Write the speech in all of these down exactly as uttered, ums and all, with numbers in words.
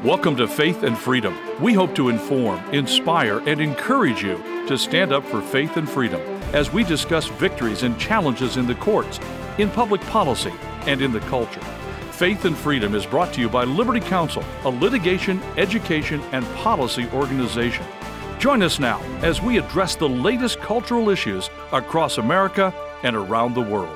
Welcome to Faith and Freedom. We hope to inform, inspire, and encourage you to stand up for faith and freedom as we discuss victories and challenges in the courts, in public policy, and in the culture. Faith and Freedom is brought to you by Liberty Counsel, a litigation, education, and policy organization. Join us now as we address the latest cultural issues across America and around the world.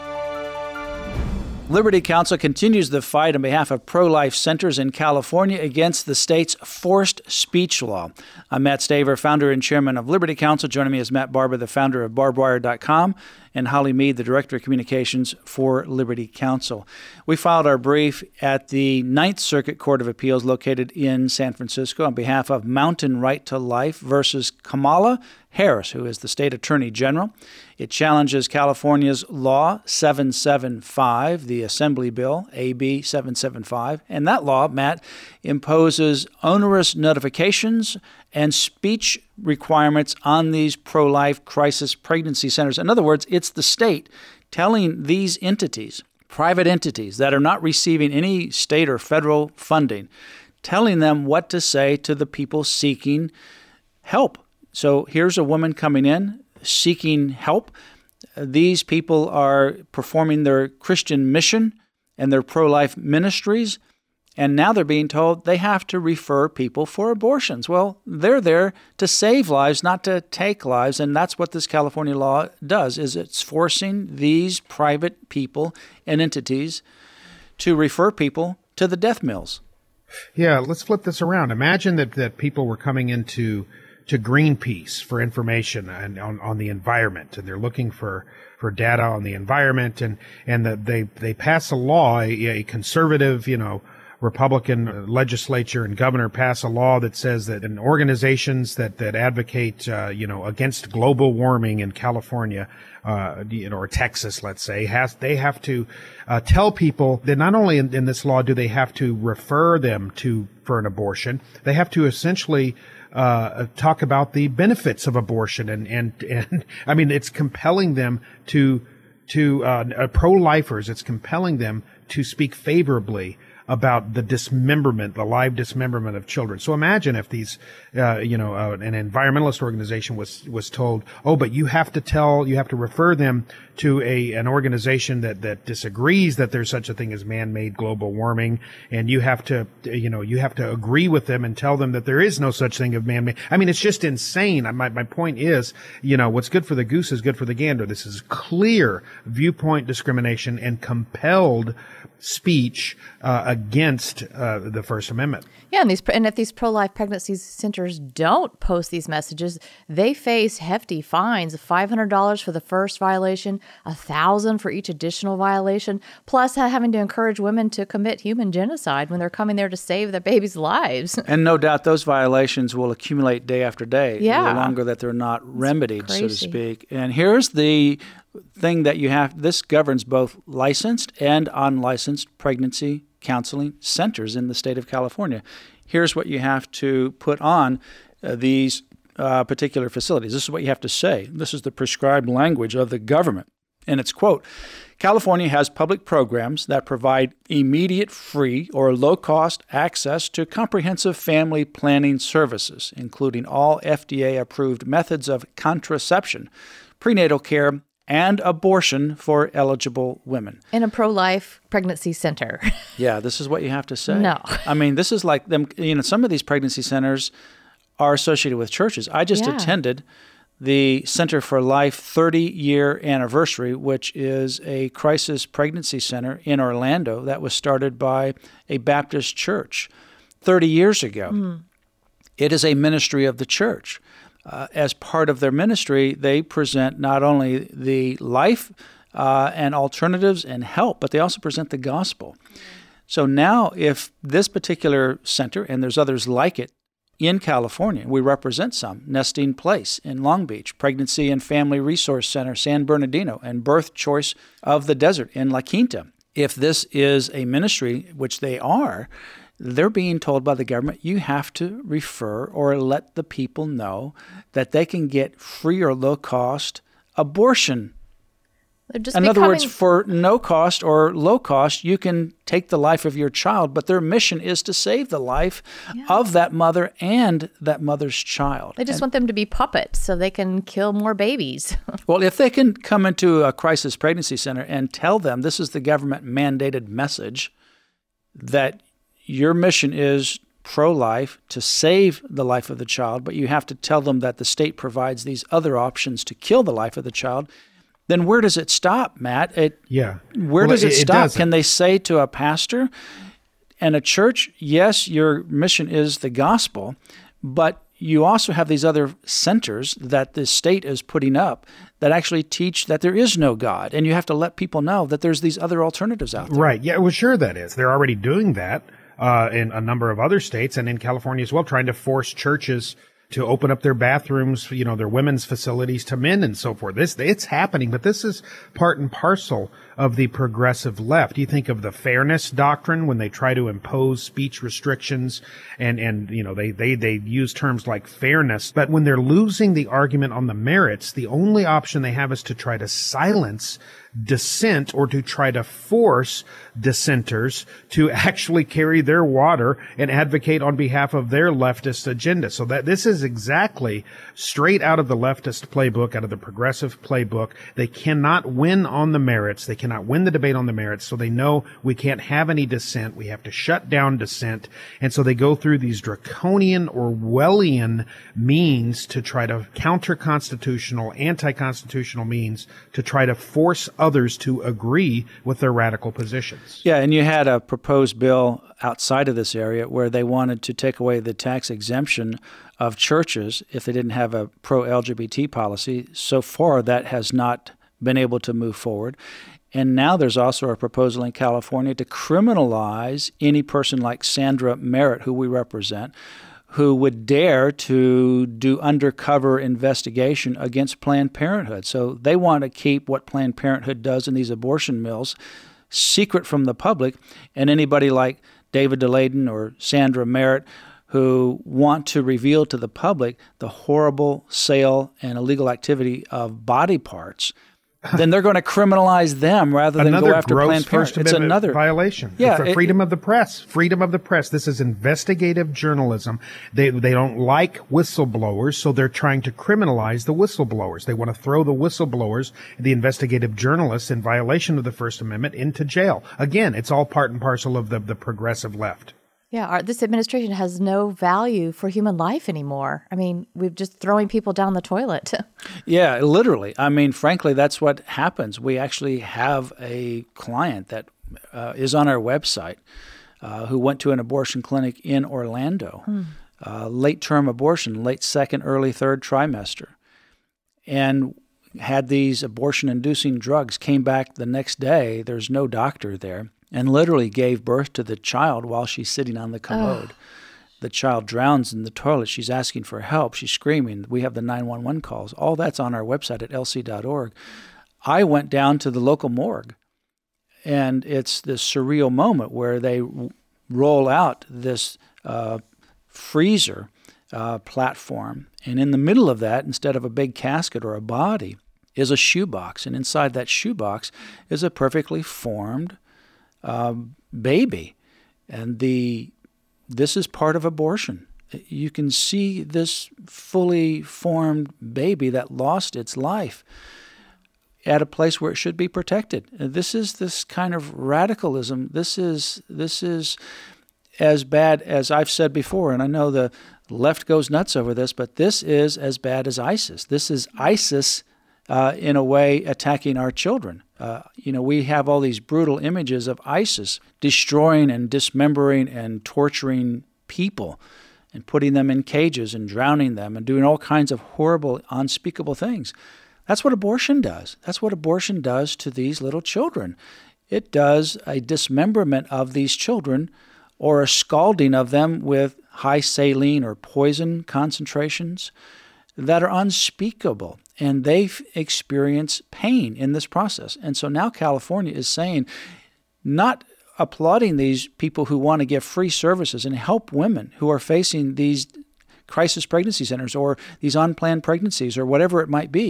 Liberty Counsel continues the fight on behalf of pro-life centers in California against the state's forced speech law. I'm Matt Staver, founder and chairman of Liberty Counsel. Joining me is Matt Barber, the founder of barbed wire dot com, and Holly Mead, the director of communications for Liberty Counsel. We filed our brief at the Ninth Circuit Court of Appeals located in San Francisco on behalf of Mountain Right to Life versus Kamala Harris, who is the state attorney general. It challenges California's Law seven seventy-five, the Assembly Bill, A B seven seventy-five. And that law, Matt, imposes onerous notifications and speech requirements on these pro-life crisis pregnancy centers. In other words, it's the state telling these entities, private entities that are not receiving any state or federal funding, telling them what to say to the people seeking help. So here's a woman coming in seeking help. These people are performing their Christian mission and their pro-life ministries, and now they're being told they have to refer people for abortions. Well, they're there to save lives, not to take lives, and that's what this California law does, is it's forcing these private people and entities to refer people to the death mills. Yeah, let's flip this around. Imagine that, that people were coming into to Greenpeace for information and on, on the environment, and they're looking for, for data on the environment, and, and the, they, they pass a law, a, a conservative, you know, Republican legislature and governor pass a law that says that in organizations that, that advocate, uh, you know, against global warming in California, uh, you know, or Texas, let's say, has, they have to, uh, tell people that not only in, in this law do they have to refer them to, for an abortion, they have to essentially Uh, talk about the benefits of abortion, and, and, and I mean, it's compelling them to, to, uh, pro-lifers, it's compelling them to speak favorably about the dismemberment, the live dismemberment of children. So imagine if these, uh, you know, uh, an environmentalist organization was, was told, oh, but you have to tell, you have to refer them to a, an organization that, that disagrees that there's such a thing as man-made global warming. And you have to, you know, you have to agree with them and tell them that there is no such thing of man-made. I mean, it's just insane. My, my point is, you know, what's good for the goose is good for the gander. This is clear viewpoint discrimination and compelled speech uh, against uh, the First Amendment. Yeah, and these and if these pro-life pregnancy centers don't post these messages, they face hefty fines of five hundred dollars for the first violation, one thousand dollars for each additional violation, plus having to encourage women to commit human genocide when they're coming there to save their babies' lives. And no doubt those violations will accumulate day after day, yeah. the longer that they're not remedied, so to crazy. speak. And here's the thing that you have, this governs both licensed and unlicensed pregnancy counseling centers in the state of California. Here's what you have to put on uh, these uh, particular facilities. This is what you have to say. This is the prescribed language of the government. And it's, quote, California has public programs that provide immediate free or low-cost access to comprehensive family planning services, including all F D A-approved methods of contraception, prenatal care, and abortion for eligible women. In a pro-life pregnancy center. Yeah, this is what you have to say. No. I mean, this is like them, you know, some of these pregnancy centers are associated with churches. I just Yeah. attended the Center for Life thirty-year anniversary, which is a crisis pregnancy center in Orlando that was started by a Baptist church thirty years ago. Mm. It is a ministry of the church. Uh, as part of their ministry, they present not only the life uh, and alternatives and help, but they also present the gospel. So now if this particular center, and there's others like it in California, we represent some, Nesting Place in Long Beach, Pregnancy and Family Resource Center, San Bernardino, and Birth Choice of the Desert in La Quinta. If this is a ministry, which they are, they're being told by the government, you have to refer or let the people know that they can get free or low-cost abortion In becoming... other words, for no cost or low cost, you can take the life of your child, but their mission is to save the life yeah. of that mother and that mother's child. They just and, want them to be puppets so they can kill more babies. Well, if they can come into a crisis pregnancy center and tell them this is the government mandated message that your mission is pro-life to save the life of the child, but you have to tell them that the state provides these other options to kill the life of the child, then where does it stop, Matt? It, yeah. Where well, does it, it stop? Doesn't. Can they say to a pastor and a church, yes, your mission is the gospel, but you also have these other centers that the state is putting up that actually teach that there is no God, and you have to let people know that there's these other alternatives out there. Right. Yeah, well, sure that is. They're already doing that uh, in a number of other states and in California as well, trying to force churches to open up their bathrooms, you know, their women's facilities to men and so forth. This, it's happening, but this is part and parcel of the progressive left. You think of the fairness doctrine when they try to impose speech restrictions and, and, you know, they, they, they use terms like fairness, but when they're losing the argument on the merits, the only option they have is to try to silence dissent or to try to force dissenters to actually carry their water and advocate on behalf of their leftist agenda. So that this is exactly straight out of the leftist playbook, out of the progressive playbook. They cannot win on the merits. They cannot win the debate on the merits. So they know we can't have any dissent. We have to shut down dissent. And so they go through these draconian Orwellian means to try to counter constitutional, anti-constitutional means to try to force others to agree with their radical positions. Yeah, and you had a proposed bill outside of this area where they wanted to take away the tax exemption of churches if they didn't have a pro-L G B T policy. So far, that has not been able to move forward. And now there's also a proposal in California to criminalize any person like Sandra Merritt, who we represent, who would dare to do undercover investigation against Planned Parenthood. So they want to keep what Planned Parenthood does in these abortion mills secret from the public, and anybody like David DeLayden or Sandra Merritt who want to reveal to the public the horrible sale and illegal activity of body parts, then they're going to criminalize them rather than another go after Planned Parenthood. It's another violation. Yeah, for it, freedom of the press. Freedom of the press. This is investigative journalism. They they don't like whistleblowers, so they're trying to criminalize the whistleblowers. They want to throw the whistleblowers, the investigative journalists, in violation of the First Amendment, into jail. Again, it's all part and parcel of the the progressive left. Yeah, our, this administration has no value for human life anymore. I mean, we're just throwing people down the toilet. Yeah, literally. I mean, frankly, that's what happens. We actually have a client that uh, is on our website uh, who went to an abortion clinic in Orlando, hmm. uh, late-term abortion, late second, early third trimester, and had these abortion-inducing drugs, came back the next day. There's no doctor there. And literally gave birth to the child while she's sitting on the commode. Oh. The child drowns in the toilet. She's asking for help. She's screaming. We have the nine one one calls. All that's on our website at L C dot org. I went down to the local morgue, and it's this surreal moment where they roll out this uh, freezer uh, platform, and in the middle of that, instead of a big casket or a body, is a shoebox, and inside that shoebox is a perfectly formed Um, baby, and the this is part of abortion. You can see this fully formed baby that lost its life at a place where it should be protected. This is this kind of radicalism. This is this is as bad as I've said before, and I know the left goes nuts over this, but this is as bad as ISIS. This is ISIS uh, in a way attacking our children. Uh, you know, we have all these brutal images of ISIS destroying and dismembering and torturing people and putting them in cages and drowning them and doing all kinds of horrible, unspeakable things. That's what abortion does. That's what abortion does to these little children. It does a dismemberment of these children or a scalding of them with high saline or poison concentrations that are unspeakable. And they experience pain in this process. And so now California is saying, not applauding these people who want to give free services and help women who are facing these crisis pregnancy centers or these unplanned pregnancies or whatever it might be.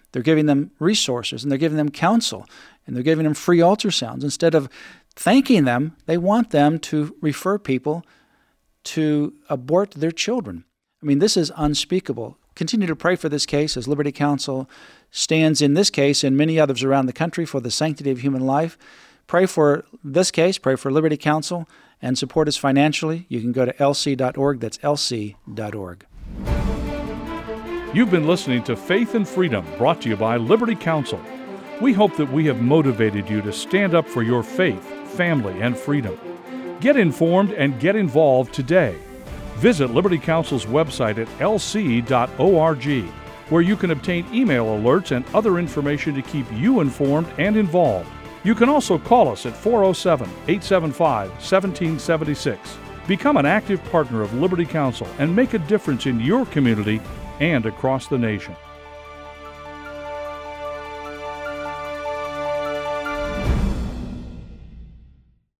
They're giving them resources, and they're giving them counsel, and they're giving them free ultrasounds. Instead of thanking them, they want them to refer people to abort their children. I mean, this is unspeakable. Continue to pray for this case as Liberty Counsel stands in this case and many others around the country for the sanctity of human life. Pray for this case, pray for Liberty Counsel, and support us financially. You can go to L C dot org. That's L C dot org. You've been listening to Faith and Freedom, brought to you by Liberty Counsel. We hope that we have motivated you to stand up for your faith, family, and freedom. Get informed and get involved today. Visit Liberty Counsel's website at L C dot org, where you can obtain email alerts and other information to keep you informed and involved. You can also call us at four oh seven, eight seven five, one seven seven six. Become an active partner of Liberty Counsel and make a difference in your community and across the nation.